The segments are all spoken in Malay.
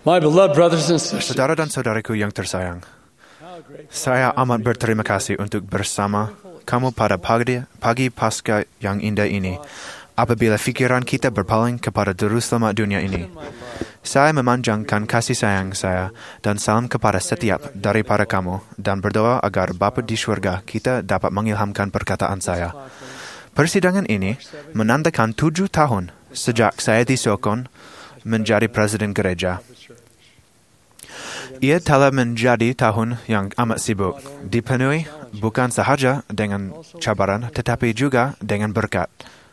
My beloved brothers and sisters, Saudara dan saudaraku yang tersayang, saya amat berterima kasih untuk bersama kamu pada pagi Paskah yang indah ini. Apabila fikiran kita berpaling kepada Juru Selamat dunia ini, saya memanjangkan kasih sayang saya dan salam kepada setiap daripada kamu dan berdoa agar Bapa di syurga kita dapat mengilhamkan perkataan saya. Persidangan ini menandakan 7 tahun sejak saya disokong menjadi presiden gereja. Ia telah menjadi tahun yang amat sibuk, dipenuhi bukan sahaja dengan cabaran tetapi juga dengan berkat.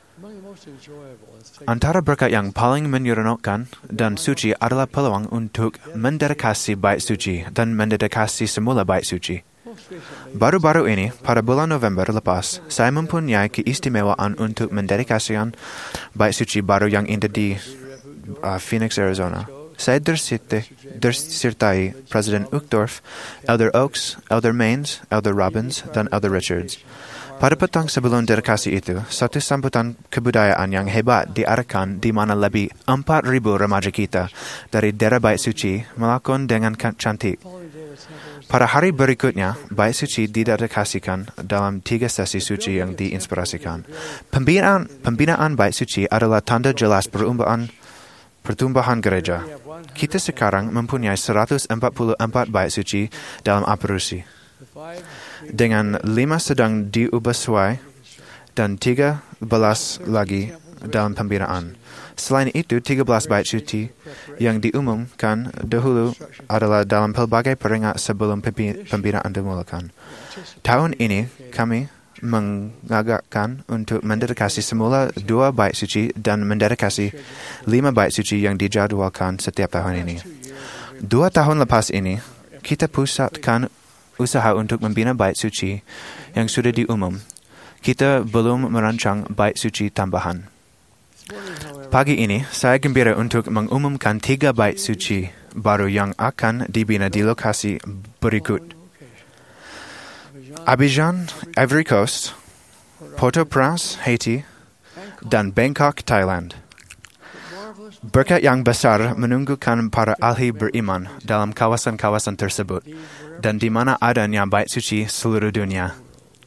Antara berkat yang paling menyeronokkan dan suci adalah peluang untuk mendedikasi bait suci dan mendedikasi semula bait suci. Baru-baru ini, pada bulan November lepas, saya mempunyai keistimewaan untuk mendedikasikan bait suci baru yang indah di Phoenix, Arizona. Saya disertai Presiden Uchtdorf, Elder Oaks, Elder Maines, Elder Robbins, dan Elder Richards. Pada petang sebelum dedikasi itu, satu sambutan kebudayaan yang hebat diadakan di mana lebih 4,000 remaja kita dari daerah bait suci melakukan dengan cantik. Pada hari berikutnya, bait suci didedikasikan dalam 3 sesi suci yang diinspirasikan. Pembinaan bait suci adalah tanda jelas pertumbuhan gereja. Kita sekarang mempunyai 144 bait suci dalam operasi, dengan 5 sedang diubah suai dan 13 lagi dalam pembinaan. Selain itu, 13 bait suci yang diumumkan dahulu adalah dalam pelbagai peringkat sebelum pembinaan dimulakan. Tahun ini, kami mengagakkan untuk mendedikasi semula 2 bait suci dan mendedikasi 5 bait suci yang dijadwalkan setiap tahun ini. 2 tahun lepas ini, kita pusatkan usaha untuk membina bait suci yang sudah diumum. Kita belum merancang bait suci tambahan. Pagi ini, saya gembira untuk mengumumkan 3 bait suci baru yang akan dibina di lokasi berikut: Abidjan, Ivory Coast, Port-au-Prince, Haiti, dan Bangkok, Thailand. Berkat yang besar menunggukan para ahli beriman dalam kawasan-kawasan tersebut dan di mana adanya bait suci seluruh dunia.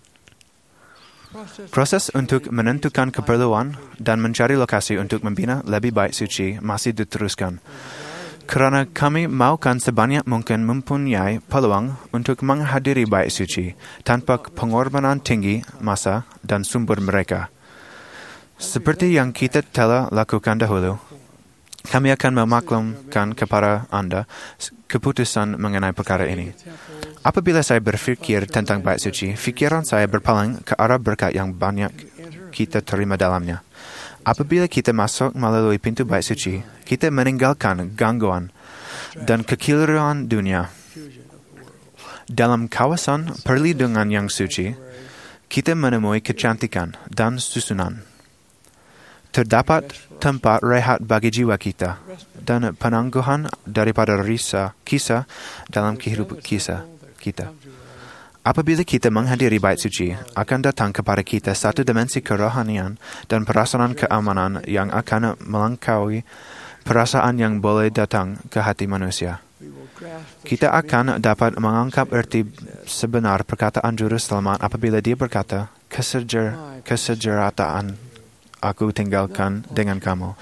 Proses untuk menentukan keperluan dan mencari lokasi untuk membina lebih bait suci masih diteruskan. Kerana kami mahukan sebanyak mungkin mempunyai peluang untuk menghadiri bait suci tanpa pengorbanan tinggi masa dan sumber mereka. Seperti yang kita telah lakukan dahulu, kami akan memaklumkan kepada anda keputusan mengenai perkara ini. Apabila saya berfikir tentang bait suci, fikiran saya berpaling ke arah berkat yang banyak kita terima dalamnya. Apabila kita masuk melalui pintu bait suci, kita meninggalkan gangguan dan kekeliruan dunia. Dalam kawasan perlindungan yang suci, kita menemui kecantikan dan susunan. Terdapat tempat rehat bagi jiwa kita dan penangguhan daripada kisah dalam kehidupan kita. Apabila kita menghadiri bait suci, akan datang kepada kita satu dimensi kerohanian dan perasaan keamanan yang akan melampaui perasaan yang boleh datang ke hati manusia. Kita akan dapat menganggap erti sebenar perkataan Juru Selamat apabila dia berkata, kesejahteraan aku tinggalkan dengan kamu.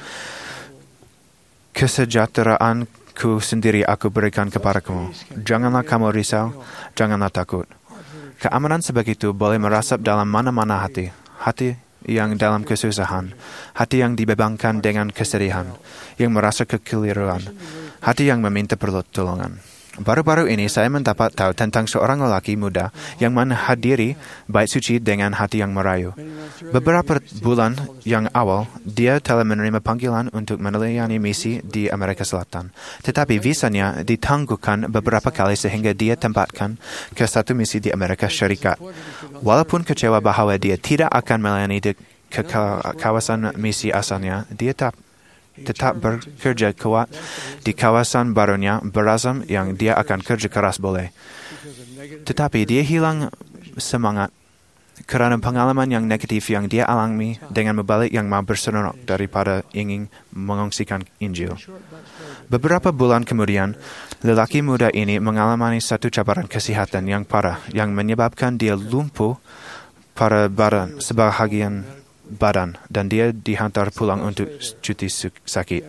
Kesejahteraanku sendiri aku berikan kepadamu. Janganlah kamu risau, janganlah takut. Keamanan sebegitu boleh merasap dalam mana-mana hati. Hati yang dalam kesusahan. Hati yang dibebankan dengan kesedihan. Yang merasa kekeliruan. Hati yang meminta pertolongan. Baru-baru ini saya mendapat tahu tentang seorang lelaki muda yang menghadiri bait suci dengan hati yang merayu. Beberapa bulan yang awal, dia telah menerima panggilan untuk melayani misi di Amerika Selatan. Tetapi visanya ditangguhkan beberapa kali sehingga dia tempatkan ke satu misi di Amerika Syarikat. Walaupun kecewa bahawa dia tidak akan melayani di kawasan misi asalnya, dia tetap bekerja kuat di kawasan barunya, berazam yang dia akan kerja keras boleh. Tetapi dia hilang semangat kerana pengalaman yang negatif yang dia alami dengan membalik yang mau berseronok daripada ingin mengongsikan Injil. Beberapa bulan kemudian, lelaki muda ini mengalami satu cabaran kesihatan yang parah yang menyebabkan dia lumpuh pada badan, sebahagian badan, dan dia dihantar pulang untuk cuti sakit.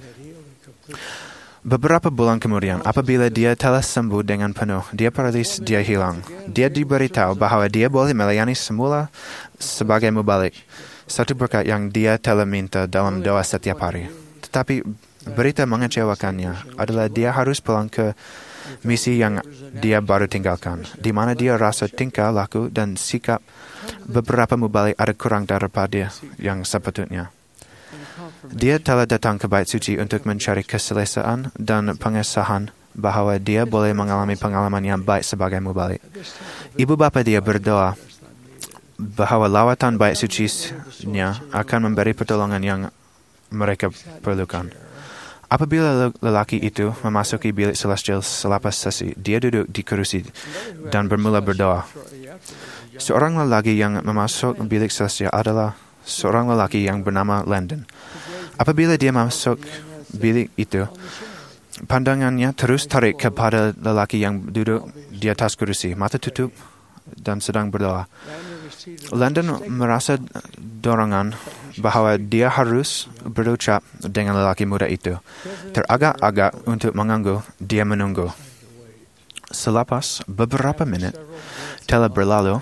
Beberapa bulan kemudian, apabila dia telah sembuh dengan penuh, dia paralis, dia hilang. Dia diberitahu bahawa dia boleh melayani semula sebagai mubalik, satu berkat yang dia telah minta dalam doa setiap hari. Tetapi berita mengecewakannya adalah dia harus pulang ke misi yang dia baru tinggalkan, di mana dia rasa tingkah laku dan sikap beberapa mubalik ada kurang daripada yang sepatutnya. Dia telah datang ke Bait Suci untuk mencari keselesaan dan pengesahan bahawa dia boleh mengalami pengalaman yang baik sebagai mubalik. Ibu bapa dia berdoa bahawa lawatan Bait Suci-nya akan memberi pertolongan yang mereka perlukan. Apabila lelaki itu memasuki bilik celestial selepas sesi, dia duduk di kerusi dan bermula berdoa. Seorang lelaki yang memasuk bilik celestial adalah seorang lelaki yang bernama Landon. Apabila dia masuk bilik itu, pandangannya terus tarik kepada lelaki yang duduk di atas kerusi, mata tutup dan sedang berdoa. Landon merasa dorongan bahawa dia harus berucap dengan lelaki muda itu. Teragak-agak untuk mengganggu, dia menunggu. Selepas beberapa minit telah berlalu,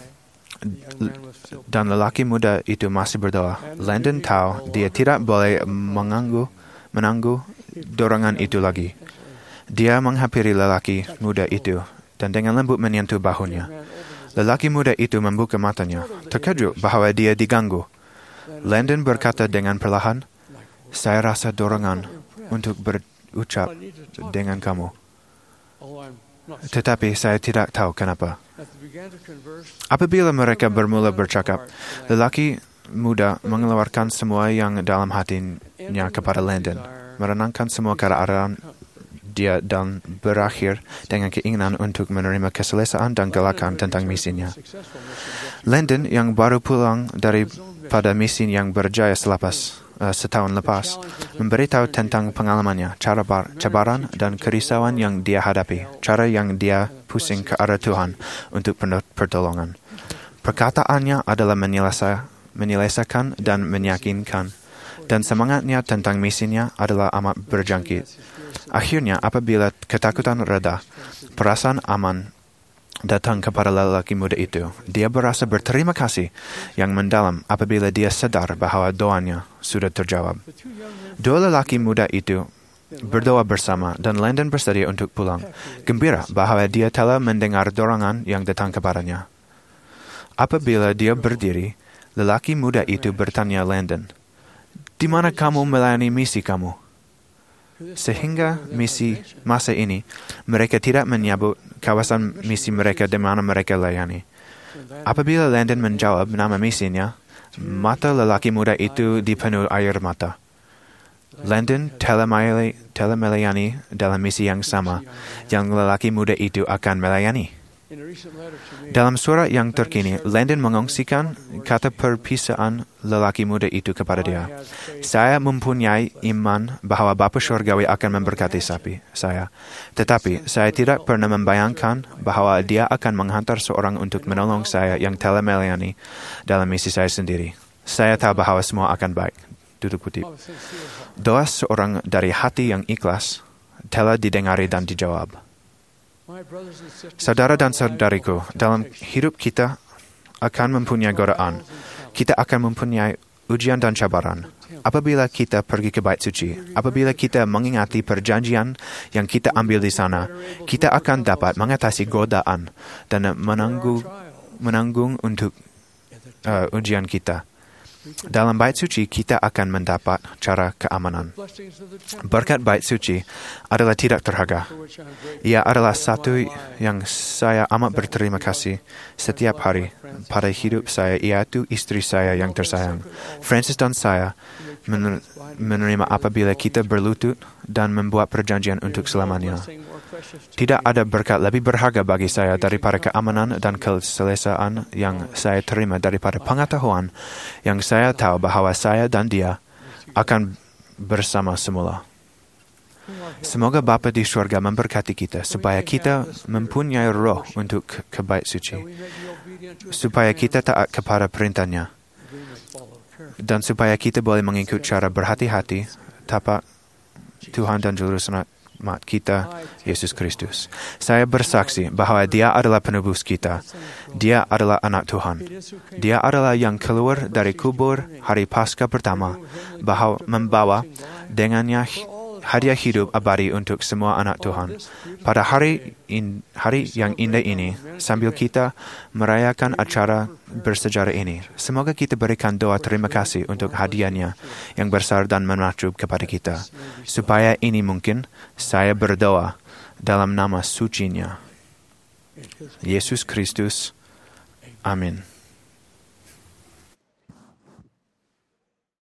dan lelaki muda itu masih berdoa. Landon tahu dia tidak boleh menangguh dorongan itu lagi. Dia menghampiri lelaki muda itu dan dengan lembut menyentuh bahunya. Lelaki muda itu membuka matanya, terkejut bahawa dia diganggu. Landon berkata dengan perlahan, "Saya rasa dorongan untuk berucap dengan kamu. Tetapi saya tidak tahu kenapa." Apabila mereka bermula bercakap, lelaki muda mengeluarkan semua yang dalam hatinya kepada Landon, merenangkan semua keadaan dia dan berakhir dengan keinginan untuk menerima keselesaan dan galakan tentang misinya. Landon yang baru pulang daripada misi yang berjaya setahun lepas, memberitahu tentang pengalamannya, cabaran dan kerisauan yang dia hadapi, cara yang dia pusing ke arah Tuhan untuk pertolongan. Perkataannya adalah menyelesaikan dan meyakinkan, dan semangatnya tentang misinya adalah amat berjangkit. Akhirnya, apabila ketakutan reda, perasaan aman datang kepada lelaki muda itu. Dia berasa berterima kasih yang mendalam apabila dia sadar bahawa doanya sudah terjawab. Dua lelaki muda itu berdoa bersama dan Landon bersedia untuk pulang, gembira bahawa dia telah mendengar dorongan yang datang kepadanya. Apabila dia berdiri, lelaki muda itu bertanya Landon, "Di mana kamu melayani misi kamu?" Sehingga masa ini, mereka tidak menyebut kawasan misi mereka di mana mereka layani. Apabila Landon menjawab nama misinya, mata lelaki muda itu dipenuhi air mata. Landon telah melayani dalam misi yang sama yang lelaki muda itu akan melayani. Dalam surat yang terkini, Landon mengongsikan kata perpisahan lelaki muda itu kepada dia. "Saya mempunyai iman bahawa Bapa Syurgawi akan memberkati saya. Tetapi saya tidak pernah membayangkan bahawa dia akan menghantar seorang untuk menolong saya yang telah melayani dalam misi saya sendiri. Saya tahu bahawa semua akan baik." Tutup kutip. Doa seorang dari hati yang ikhlas telah didengari dan dijawab. Saudara dan saudariku, dalam hidup kita akan mempunyai godaan. Kita akan mempunyai ujian dan cabaran. Apabila kita pergi ke Bait Suci, apabila kita mengingati perjanjian yang kita ambil di sana, kita akan dapat mengatasi godaan dan menanggung untuk ujian kita. Dalam Bait Suci, kita akan mendapat cara keamanan. Berkat Bait Suci adalah tidak terharga. Ia adalah satu yang saya amat berterima kasih setiap hari pada hidup saya, iaitu istri saya yang tersayang. Francis dan saya menerima apabila kita berlutut dan membuat perjanjian untuk selamanya. Tidak ada berkat lebih berharga bagi saya daripada keamanan dan keselesaan yang saya terima daripada pengetahuan yang saya tahu bahawa saya dan Dia akan bersama semula. Semoga Bapa di surga memberkati kita supaya kita mempunyai roh untuk kebaik suci, supaya kita taat kepada perintahnya, dan supaya kita boleh mengikut cara berhati-hati tapak Tuhan dan Juru Selamat kita, Yesus Kristus. Saya bersaksi bahawa Dia adalah penebus kita. Dia adalah anak Tuhan. Dia adalah yang keluar dari kubur hari Paskah pertama, membawa dengannya hadiah hidup abadi untuk semua anak Tuhan. Pada hari yang indah ini, sambil kita merayakan acara bersejarah ini, semoga kita berikan doa terima kasih untuk hadiahnya yang besar dan menakjub kepada kita. Supaya ini mungkin, saya berdoa dalam nama sucinya, Yesus Kristus. Amin.